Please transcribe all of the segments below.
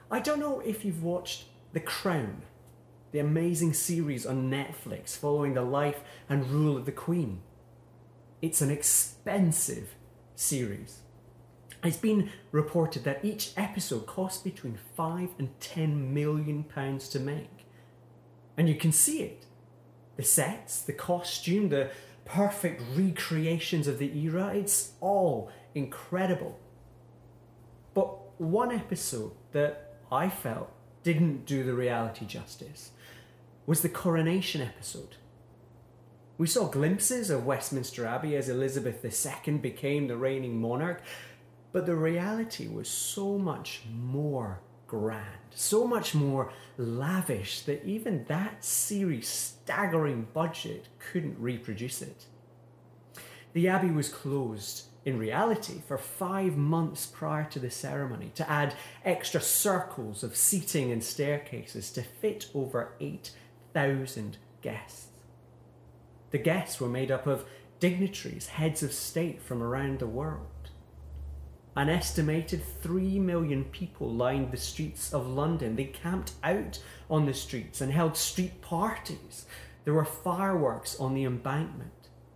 I don't know if you've watched The Crown, the amazing series on Netflix following the life and rule of the Queen. It's an expensive series. It's been reported that each episode costs between £5 and £10 million to make. And you can see it. The sets, the costume, the perfect recreations of the era, it's all incredible. But one episode that I felt didn't do the reality justice was the coronation episode. We saw glimpses of Westminster Abbey as Elizabeth II became the reigning monarch, but the reality was so much more grand, so much more lavish that even that series' staggering budget couldn't reproduce it. The Abbey was closed in reality for 5 months prior to the ceremony to add extra circles of seating and staircases to fit over 8,000 guests. The guests were made up of dignitaries, heads of state from around the world. An estimated 3 million people lined the streets of London. They camped out on the streets and held street parties. There were fireworks on the embankment.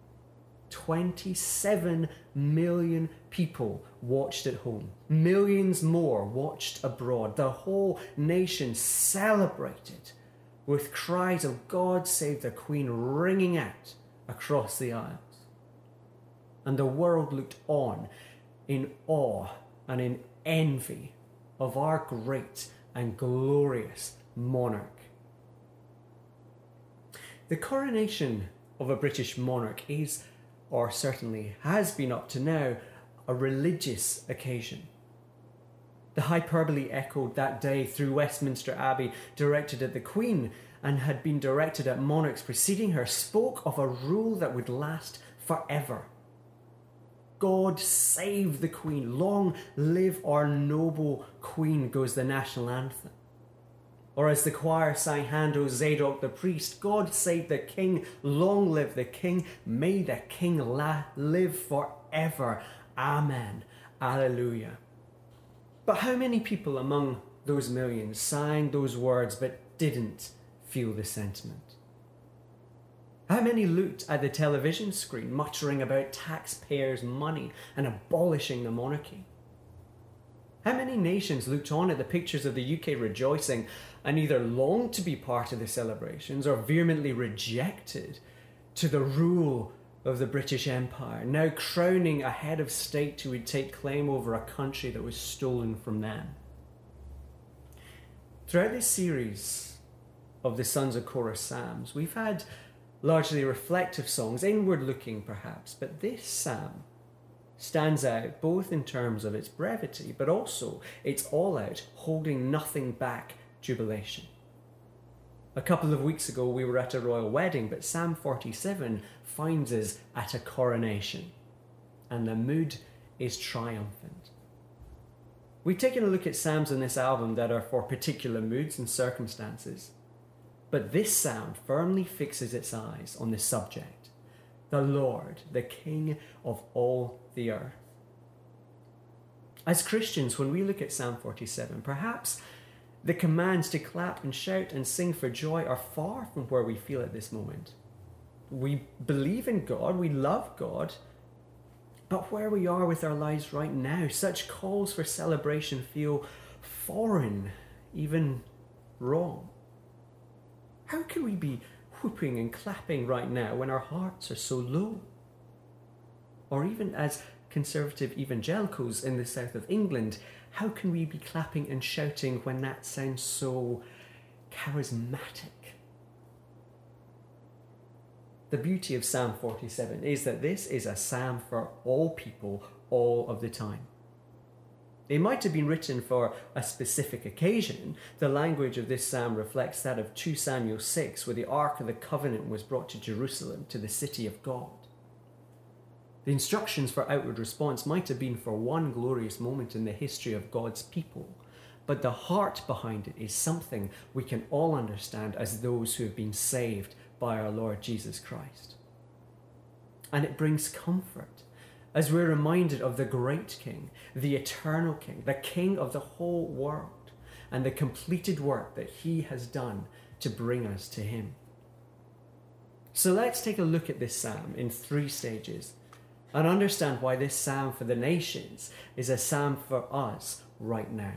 27 million people watched at home. Millions more watched abroad. The whole nation celebrated with cries of "God save the Queen" ringing out across the aisles. And the world looked on in awe and in envy of our great and glorious monarch. The coronation of a British monarch is, or certainly has been up to now, a religious occasion. The hyperbole echoed that day through Westminster Abbey, directed at the Queen, and had been directed at monarchs preceding her, spoke of a rule that would last forever. God save the Queen, long live our noble Queen, goes the national anthem. Or as the choir sang Handel's Zadok the priest, God save the King, long live the King, may the King live forever. Amen. Alleluia. But how many people among those millions sang those words but didn't feel the sentiment? How many looked at the television screen muttering about taxpayers' money and abolishing the monarchy? How many nations looked on at the pictures of the UK rejoicing and either longed to be part of the celebrations or vehemently rejected to the rule of the British Empire, now crowning a head of state who would take claim over a country that was stolen from them? Throughout this series of the Sons of Korah Psalms, we've had largely reflective songs, inward-looking perhaps, but this psalm stands out both in terms of its brevity, but also its all-out, holding nothing back jubilation. A couple of weeks ago we were at a royal wedding, but Psalm 47 finds us at a coronation, and the mood is triumphant. We've taken a look at psalms in this album that are for particular moods and circumstances, but this psalm firmly fixes its eyes on the subject, the Lord, the King of all the earth. As Christians, when we look at Psalm 47, perhaps the commands to clap and shout and sing for joy are far from where we feel at this moment. We believe in God, we love God, but where we are with our lives right now, such calls for celebration feel foreign, even wrong. How can we be whooping and clapping right now when our hearts are so low? Or even as conservative evangelicals in the south of England, how can we be clapping and shouting when that sounds so charismatic? The beauty of Psalm 47 is that this is a psalm for all people, all of the time. It might have been written for a specific occasion. The language of this psalm reflects that of 2 Samuel 6, where the Ark of the Covenant was brought to Jerusalem, to the city of God. The instructions for outward response might have been for one glorious moment in the history of God's people, but the heart behind it is something we can all understand as those who have been saved by our Lord Jesus Christ. And it brings comfort as we're reminded of the great King, the eternal King, the King of the whole world, and the completed work that he has done to bring us to him. So let's take a look at this psalm in 3 stages and understand why this psalm for the nations is a psalm for us right now.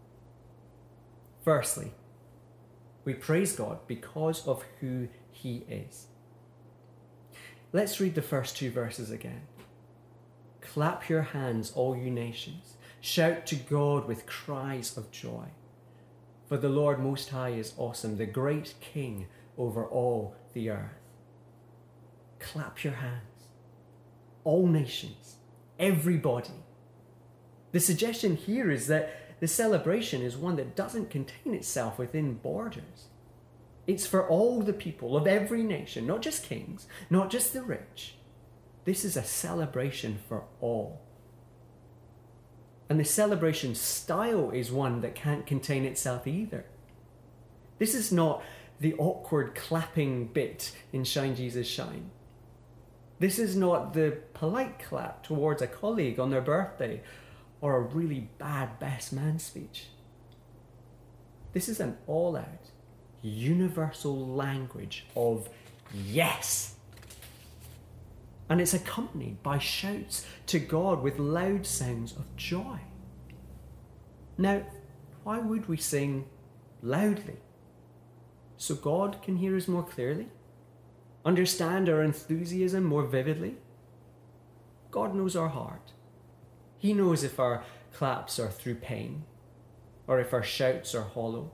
Firstly, we praise God because of who he is. Let's read the first 2 verses again. Clap your hands, all you nations. Shout to God with cries of joy. For the Lord Most High is awesome, the great King over all the earth. Clap your hands. All nations. Everybody. The suggestion here is that the celebration is one that doesn't contain itself within borders. It's for all the people of every nation, not just kings, not just the rich. This is a celebration for all. And the celebration style is one that can't contain itself either. This is not the awkward clapping bit in Shine Jesus Shine. This is not the polite clap towards a colleague on their birthday or a really bad best man speech. This is an all-out, universal language of yes. And it's accompanied by shouts to God with loud sounds of joy. Now, why would we sing loudly? So God can hear us more clearly? Understand our enthusiasm more vividly? God knows our heart. He knows if our claps are through pain or if our shouts are hollow.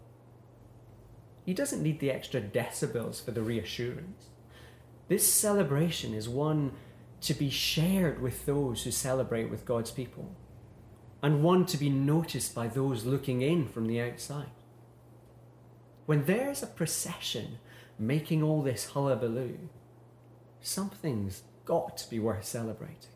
He doesn't need the extra decibels for the reassurance. This celebration is one to be shared with those who celebrate with God's people, and one to be noticed by those looking in from the outside. When there's a procession making all this hullabaloo, something's got to be worth celebrating.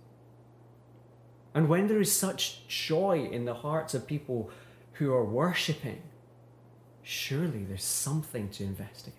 And when there is such joy in the hearts of people who are worshipping, surely there's something to investigate.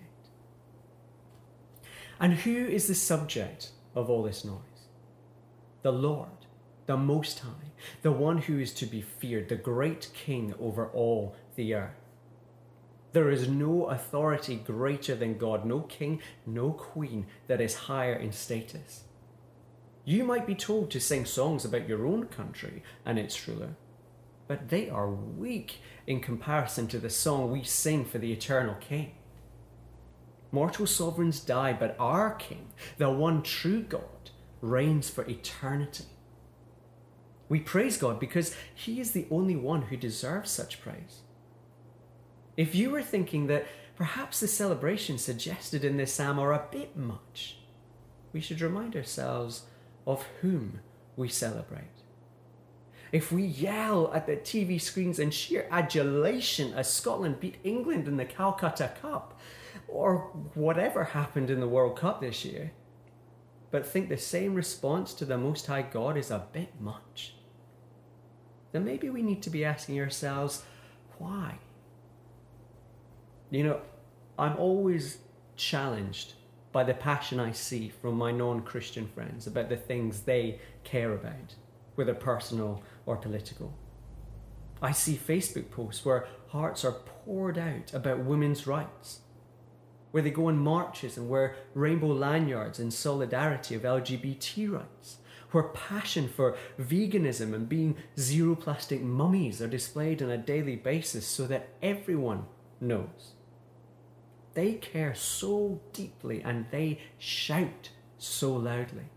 And who is the subject of all this noise? The Lord, the Most High, the one who is to be feared, the great King over all the earth. There is no authority greater than God, no king, no queen that is higher in status. You might be told to sing songs about your own country and its ruler, but they are weak in comparison to the song we sing for the eternal King. Mortal sovereigns die, but our King, the one true God, reigns for eternity. We praise God because he is the only one who deserves such praise. If you were thinking that perhaps the celebrations suggested in this psalm are a bit much, we should remind ourselves of whom we celebrate. If we yell at the TV screens in sheer adulation as Scotland beat England in the Calcutta Cup, or whatever happened in the World Cup this year, but think the same response to the Most High God is a bit much, then maybe we need to be asking ourselves, why? You know, I'm always challenged by the passion I see from my non-Christian friends about the things they care about, whether personal or political. I see Facebook posts where hearts are poured out about women's rights, where they go on marches and wear rainbow lanyards in solidarity of LGBT rights, where passion for veganism and being zero plastic mummies are displayed on a daily basis so that everyone knows. They care so deeply and they shout so loudly.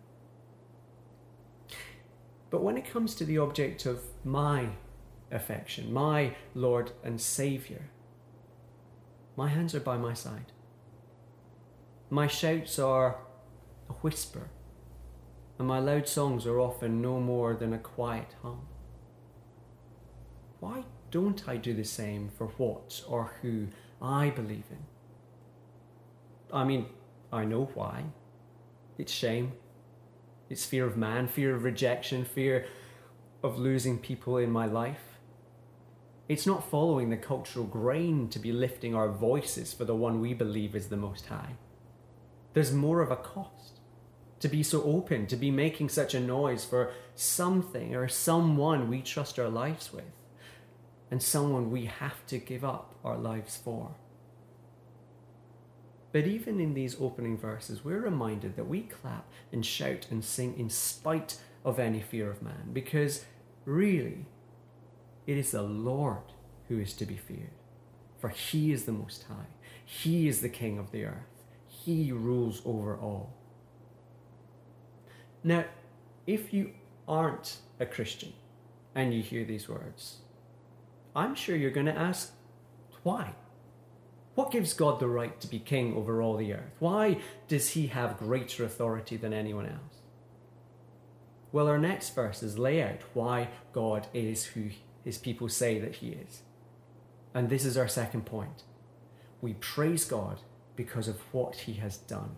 But when it comes to the object of my affection, my Lord and Saviour, my hands are by my side. My shouts are a whisper, and my loud songs are often no more than a quiet hum. Why don't I do the same for what or who I believe in? I mean, I know why. It's shame. It's fear of man, fear of rejection, fear of losing people in my life. It's not following the cultural grain to be lifting our voices for the one we believe is the Most High. There's more of a cost to be so open, to be making such a noise for something or someone we trust our lives with. and someone we have to give up our lives for. But even in these opening verses, we're reminded that we clap and shout and sing in spite of any fear of man, because really, it is the Lord who is to be feared. For he is the Most High. He is the King of the earth. He rules over all. Now, if you aren't a Christian and you hear these words, I'm sure you're going to ask, why? What gives God the right to be king over all the earth? Why does he have greater authority than anyone else? Well, our next verses lay out why God is who his people say that he is. And this is our second point. We praise God because of what he has done.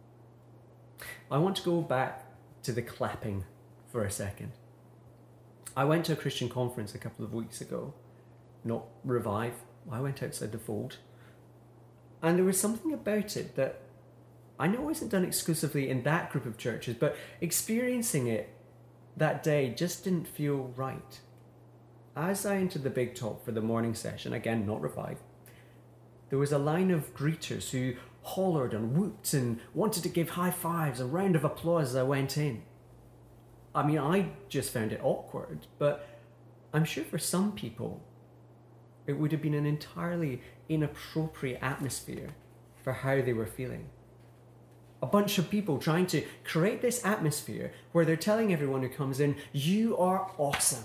I want to go back to the clapping for a second. I went to a Christian conference a couple of weeks ago, not Revive. I went outside the fold. And there was something about it that I know isn't done exclusively in that group of churches, but experiencing it that day just didn't feel right. As I entered the big talk for the morning session, again, not Revive, there was a line of greeters who hollered and whooped and wanted to give high fives, a round of applause as I went in. I mean, I just found it awkward, but I'm sure for some people, it would have been an entirely inappropriate atmosphere for how they were feeling. A bunch of people trying to create this atmosphere where they're telling everyone who comes in, you are awesome.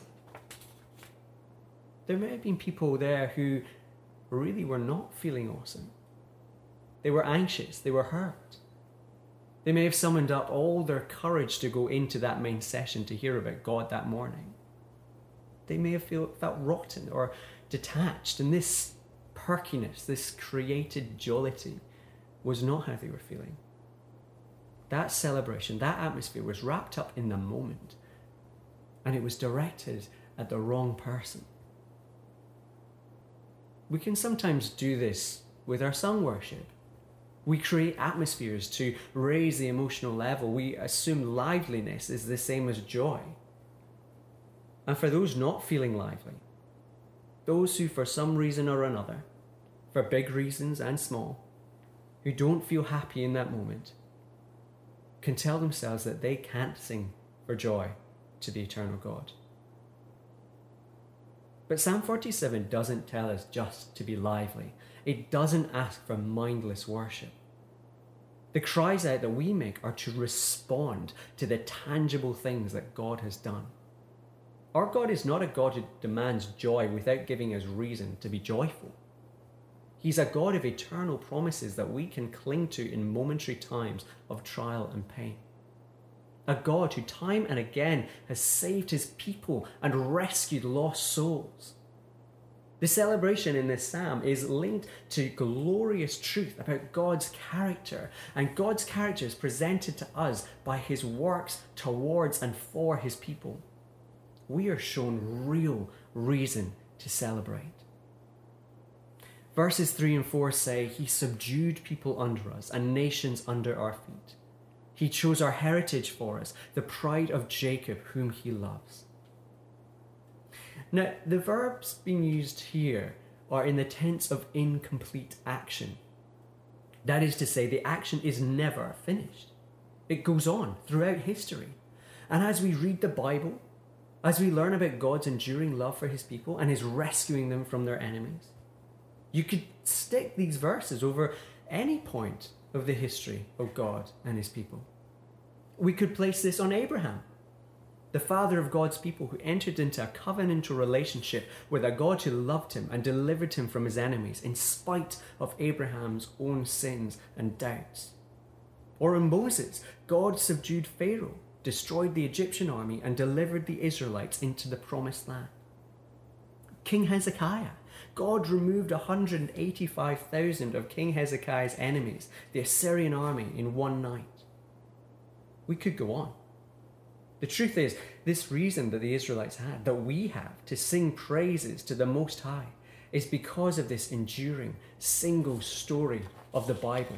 There may have been people there who really were not feeling awesome. They were anxious, they were hurt. They may have summoned up all their courage to go into that main session to hear about God that morning. They may have felt rotten or detached, and this perkiness, this created jollity, was not how they were feeling. That celebration, that atmosphere was wrapped up in the moment, and it was directed at the wrong person. We can sometimes do this with our sung worship. We create atmospheres to raise the emotional level. We assume liveliness is the same as joy. And for those not feeling lively, those who for some reason or another, for big reasons and small, who don't feel happy in that moment, can tell themselves that they can't sing for joy to the eternal God. But Psalm 47 doesn't tell us just to be lively. It doesn't ask for mindless worship. The cries out that we make are to respond to the tangible things that God has done. Our God is not a God who demands joy without giving us reason to be joyful. He's a God of eternal promises that we can cling to in momentary times of trial and pain. A God who time and again has saved his people and rescued lost souls. The celebration in this psalm is linked to glorious truth about God's character, and God's character is presented to us by his works towards and for his people. We are shown real reason to celebrate. Verses 3 and 4 say, he subdued people under us and nations under our feet. He chose our heritage for us, the pride of Jacob, whom he loves. Now, the verbs being used here are in the tense of incomplete action. That is to say, the action is never finished. It goes on throughout history. And as we read the Bible, as we learn about God's enduring love for his people and his rescuing them from their enemies, you could stick these verses over any point of the history of God and his people. We could place this on Abraham, the father of God's people who entered into a covenantal relationship with a God who loved him and delivered him from his enemies in spite of Abraham's own sins and doubts. Or in Moses, God subdued Pharaoh, destroyed the Egyptian army and delivered the Israelites into the promised land. King Hezekiah, God removed 185,000 of King Hezekiah's enemies, the Assyrian army, in one night. We could go on. The truth is, this reason that the Israelites had, that we have, to sing praises to the Most High, is because of this enduring, single story of the Bible.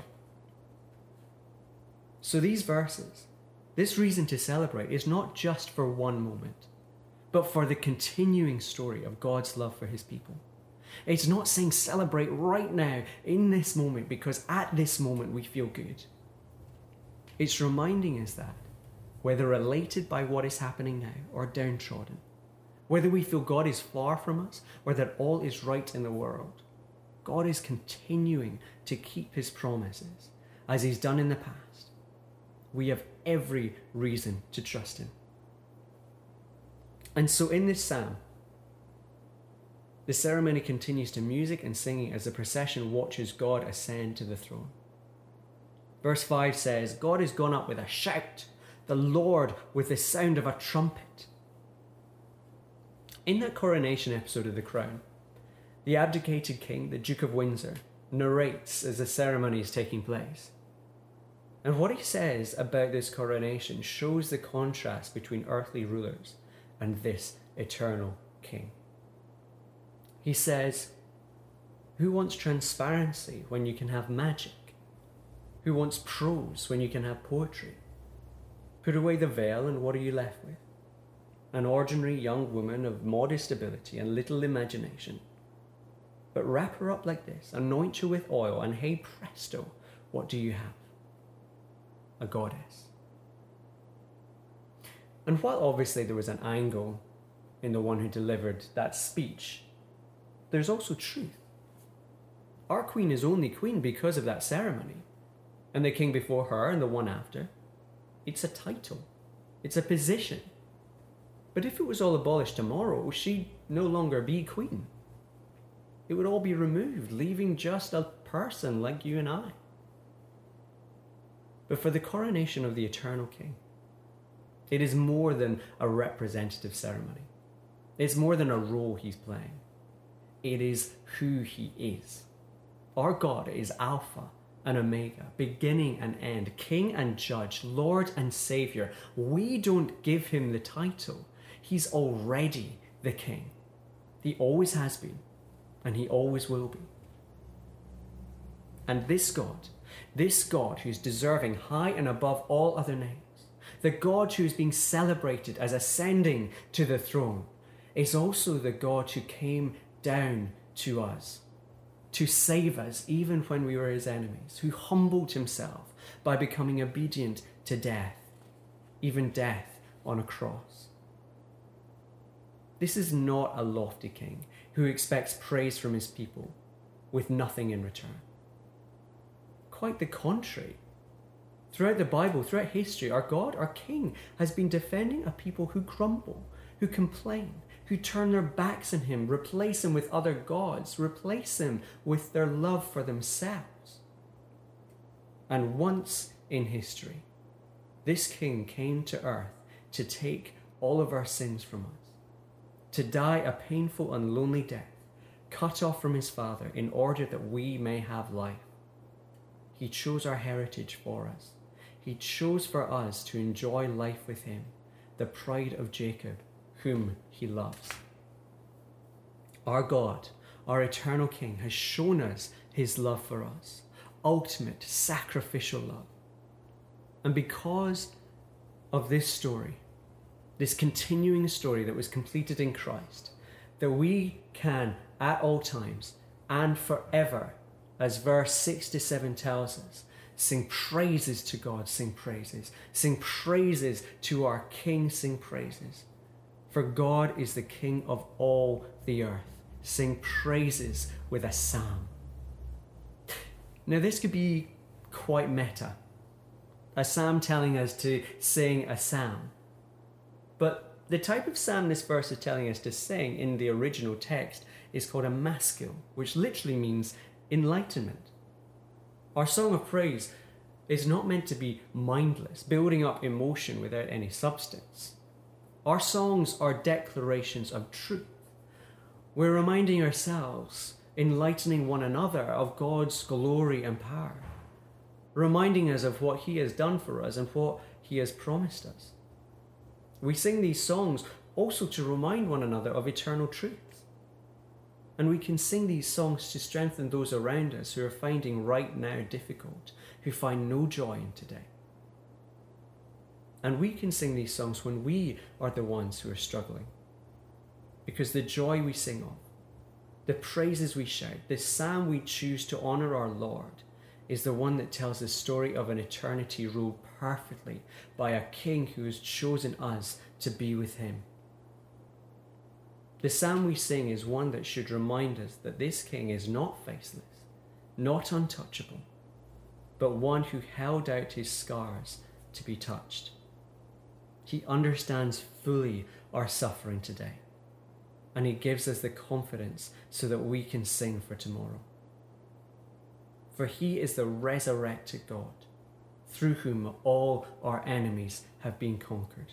So these verses, this reason to celebrate, is not just for one moment, but for the continuing story of God's love for his people. It's not saying celebrate right now in this moment because at this moment we feel good. It's reminding us that whether elated by what is happening now or downtrodden, whether we feel God is far from us or that all is right in the world, God is continuing to keep his promises as he's done in the past. We have every reason to trust him. And so in this psalm, the ceremony continues to music and singing as the procession watches God ascend to the throne. Verse 5 says, God is gone up with a shout, the Lord with the sound of a trumpet. In that coronation episode of The Crown, the abdicated king, the Duke of Windsor, narrates as the ceremony is taking place. And what he says about this coronation shows the contrast between earthly rulers and this eternal king. He says, who wants transparency when you can have magic? Who wants prose when you can have poetry? Put away the veil and what are you left with? An ordinary young woman of modest ability and little imagination. But wrap her up like this, anoint her with oil, and hey presto, what do you have? A goddess. And while obviously there was an angle in the one who delivered that speech, there's also truth. Our queen is only queen because of that ceremony. And the king before her and the one after, it's a title. It's a position. But if it was all abolished tomorrow, she'd no longer be queen. It would all be removed, leaving just a person like you and I. But for the coronation of the eternal king, it is more than a representative ceremony. It's more than a role he's playing. It is who he is. Our God is Alpha and Omega, beginning and end, King and Judge, Lord and Saviour. We don't give him the title. He's already the King. He always has been, and he always will be. And this God who's deserving high and above all other names, the God who is being celebrated as ascending to the throne, is also the God who came down to us, to save us even when we were his enemies, who humbled himself by becoming obedient to death, even death on a cross. This is not a lofty king who expects praise from his people with nothing in return. Quite the contrary. Throughout the Bible, throughout history, our God, our King, has been defending a people who grumble, who complain, who turn their backs on him, replace him with other gods, replace him with their love for themselves. And once in history, this king came to earth to take all of our sins from us, to die a painful and lonely death, cut off from his Father in order that we may have life. He chose our heritage for us. He chose for us to enjoy life with him, the pride of Jacob, whom he loves. Our God, our eternal King, has shown us his love for us, ultimate sacrificial love. And because of this story, this continuing story that was completed in Christ, that we can at all times and forever, as verse 67 tells us, sing praises to God, sing praises to our King, sing praises. For God is the King of all the earth. Sing praises with a psalm. Now this could be quite meta. A psalm telling us to sing a psalm. But the type of psalm this verse is telling us to sing in the original text is called a maskil, which literally means enlightenment. Our song of praise is not meant to be mindless, building up emotion without any substance. Our songs are declarations of truth. We're reminding ourselves, enlightening one another of God's glory and power, reminding us of what he has done for us and what he has promised us. We sing these songs also to remind one another of eternal truths. And we can sing these songs to strengthen those around us who are finding right now difficult, who find no joy in today. And we can sing these songs when we are the ones who are struggling, because the joy we sing of, the praises we shout, the psalm we choose to honor our Lord, is the one that tells the story of an eternity ruled perfectly by a king who has chosen us to be with him. The psalm we sing is one that should remind us that this king is not faceless, not untouchable, but one who held out his scars to be touched. He understands fully our suffering today, and he gives us the confidence so that we can sing for tomorrow. For he is the resurrected God, through whom all our enemies have been conquered.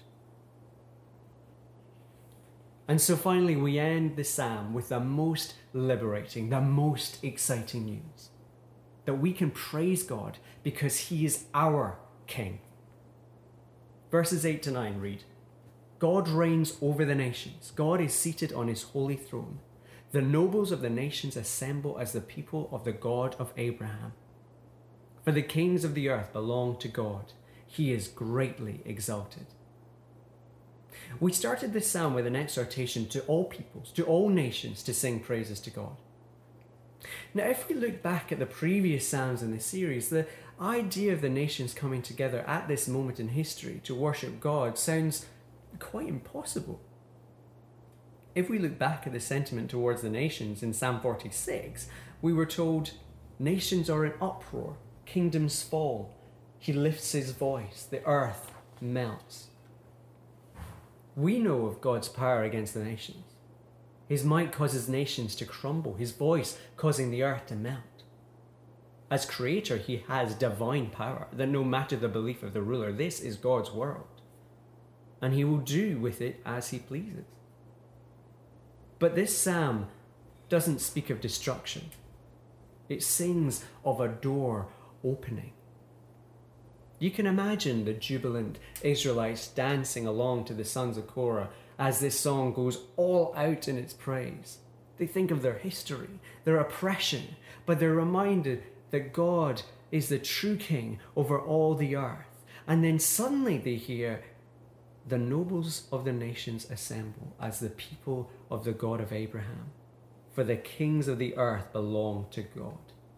And so finally we end the psalm with the most liberating, the most exciting news. That we can praise God because he is our king. Verses 8 to 9 read, God reigns over the nations. God is seated on his holy throne. The nobles of the nations assemble as the people of the God of Abraham. For the kings of the earth belong to God. He is greatly exalted. We started this psalm with an exhortation to all peoples, to all nations, to sing praises to God. Now, if we look back at the previous psalms in this series, the idea of the nations coming together at this moment in history to worship God sounds quite impossible. If we look back at the sentiment towards the nations in Psalm 46, we were told, nations are in uproar, kingdoms fall, he lifts his voice, the earth melts. We know of God's power against the nations. His might causes nations to crumble, his voice causing the earth to melt. As creator, he has divine power, that no matter the belief of the ruler, this is God's world, and he will do with it as he pleases. But this psalm doesn't speak of destruction. It sings of a door opening. You can imagine the jubilant Israelites dancing along to the sons of Korah as this song goes all out in its praise. They think of their history, their oppression, but they're reminded that God is the true king over all the earth. And then suddenly they hear, the nobles of the nations assemble as the people of the God of Abraham. For the kings of the earth belong to God.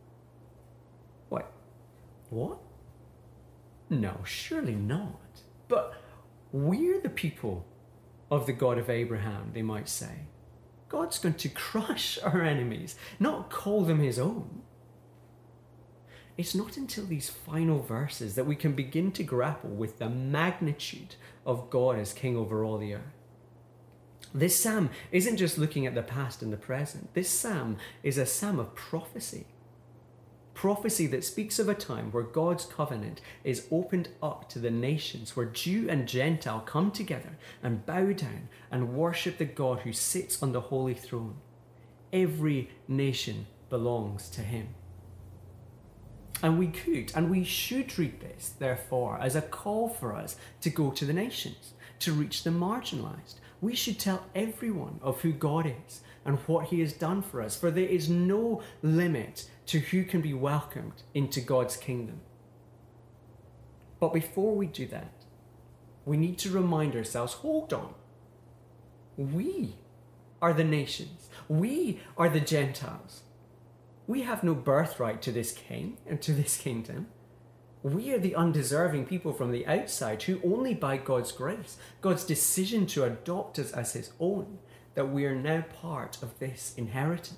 What? No, surely not. But we're the people of the God of Abraham, they might say. God's going to crush our enemies, not call them his own. It's not until these final verses that we can begin to grapple with the magnitude of God as king over all the earth. This psalm isn't just looking at the past and the present. This psalm is a psalm of prophecy. Prophecy that speaks of a time where God's covenant is opened up to the nations, where Jew and Gentile come together and bow down and worship the God who sits on the holy throne. Every nation belongs to him. And we could and we should read this, therefore, as a call for us to go to the nations, to reach the marginalized. We should tell everyone of who God is and what he has done for us, for there is no limit to who can be welcomed into God's kingdom. But before we do that, we need to remind ourselves, hold on. We are the nations. We are the Gentiles. We have no birthright to this king and to this kingdom. We are the undeserving people from the outside who only by God's grace, God's decision to adopt us as his own, that we are now part of this inheritance.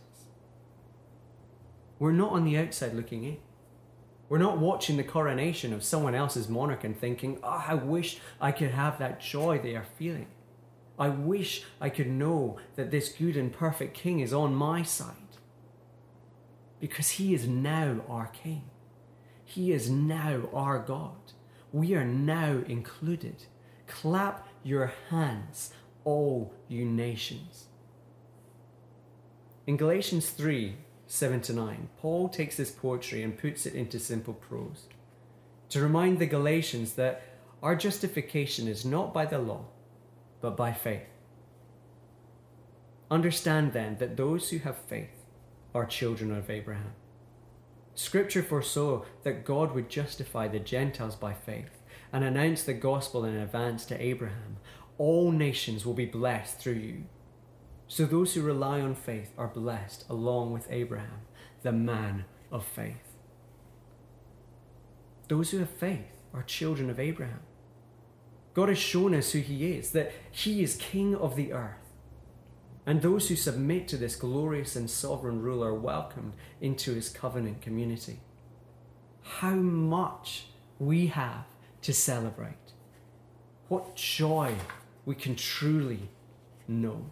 We're not on the outside looking in. We're not watching the coronation of someone else's monarch and thinking, I wish I could have that joy they are feeling. I wish I could know that this good and perfect king is on my side. Because he is now our king. He is now our God. We are now included. Clap your hands, all you nations. In Galatians 3:7-9, Paul takes this poetry and puts it into simple prose to remind the Galatians that our justification is not by the law, but by faith. Understand then that those who have faith are children of Abraham. Scripture foresaw that God would justify the Gentiles by faith and announce the gospel in advance to Abraham. All nations will be blessed through you. So those who rely on faith are blessed along with Abraham, the man of faith. Those who have faith are children of Abraham. God has shown us who he is, that he is king of the earth. And those who submit to this glorious and sovereign rule are welcomed into his covenant community. How much we have to celebrate. What joy we can truly know.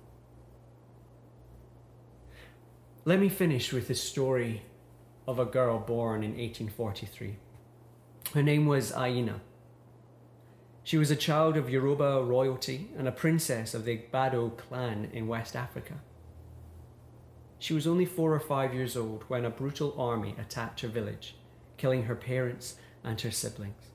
Let me finish with the story of a girl born in 1843. Her name was Aina. She was a child of Yoruba royalty and a princess of the Igbado clan in West Africa. She was only 4 or 5 years old when a brutal army attacked her village, killing her parents and her siblings.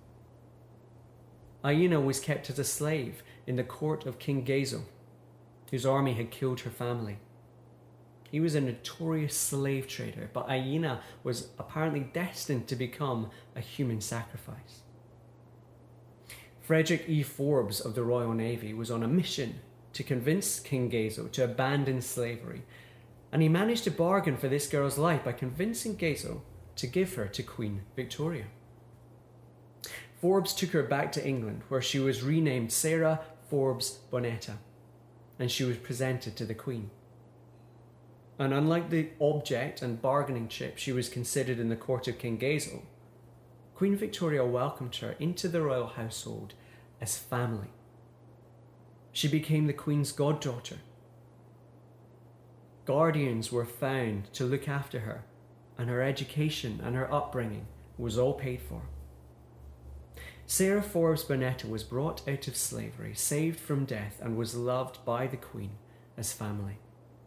Aina was kept as a slave in the court of King Gezo, whose army had killed her family. He was a notorious slave trader, but Aina was apparently destined to become a human sacrifice. Frederick E. Forbes of the Royal Navy was on a mission to convince King Gezo to abandon slavery, and he managed to bargain for this girl's life by convincing Gezo to give her to Queen Victoria. Forbes took her back to England, where she was renamed Sarah Forbes Bonetta, and she was presented to the Queen. And unlike the object and bargaining chip she was considered in the court of King Gezo, Queen Victoria welcomed her into the royal household as family. She became the Queen's goddaughter. Guardians were found to look after her, and her education and her upbringing was all paid for. Sarah Forbes Bonetta was brought out of slavery, saved from death, and was loved by the Queen as family.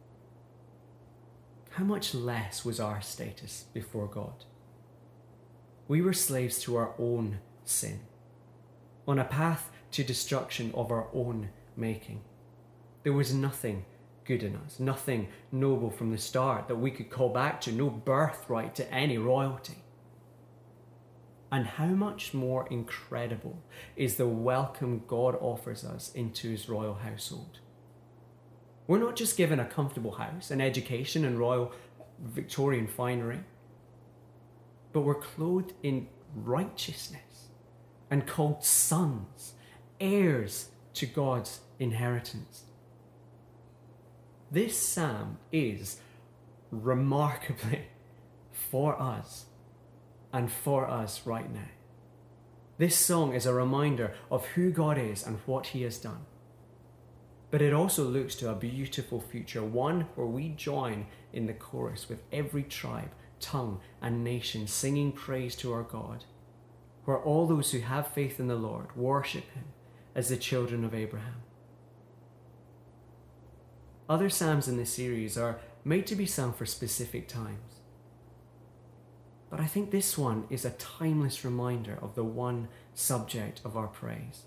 How much less was our status before God? We were slaves to our own sin, on a path to destruction of our own making. There was nothing good in us, nothing noble from the start that we could call back to, no birthright to any royalty. And how much more incredible is the welcome God offers us into his royal household. We're not just given a comfortable house, an education and royal Victorian finery, but we're clothed in righteousness and called sons, heirs to God's inheritance. This psalm is remarkably for us and for us right now. This song is a reminder of who God is and what he has done. But it also looks to a beautiful future, one where we join in the chorus with every tribe, tongue, and nation singing praise to our God, where all those who have faith in the Lord worship him as the children of Abraham. Other psalms in this series are made to be sung for specific times. But I think this one is a timeless reminder of the one subject of our praise.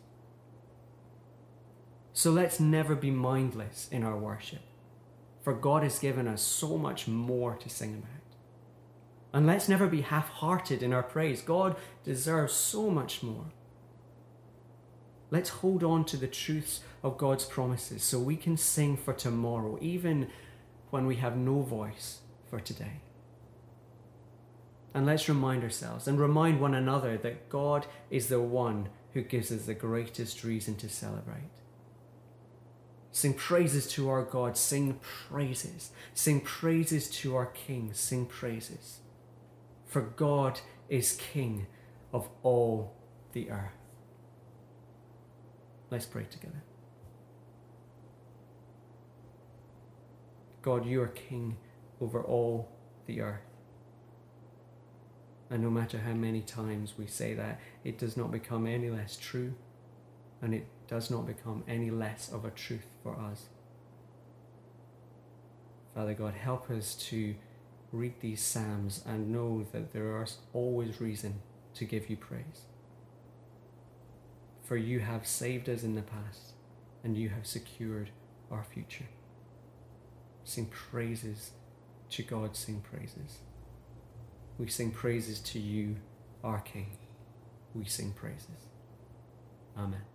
So let's never be mindless in our worship, for God has given us so much more to sing about. And let's never be half-hearted in our praise. God deserves so much more. Let's hold on to the truths of God's promises so we can sing for tomorrow, even when we have no voice for today. And let's remind ourselves and remind one another that God is the one who gives us the greatest reason to celebrate. Sing praises to our God, sing praises. Sing praises to our King, sing praises. For God is King of all the earth. Let's pray together. God, you are King over all the earth. And no matter how many times we say that, it does not become any less true, and it does not become any less of a truth for us. Father God, help us to read these Psalms and know that there is always reason to give you praise. For you have saved us in the past, and you have secured our future. Sing praises to God, sing praises. We sing praises to you, our King. We sing praises. Amen.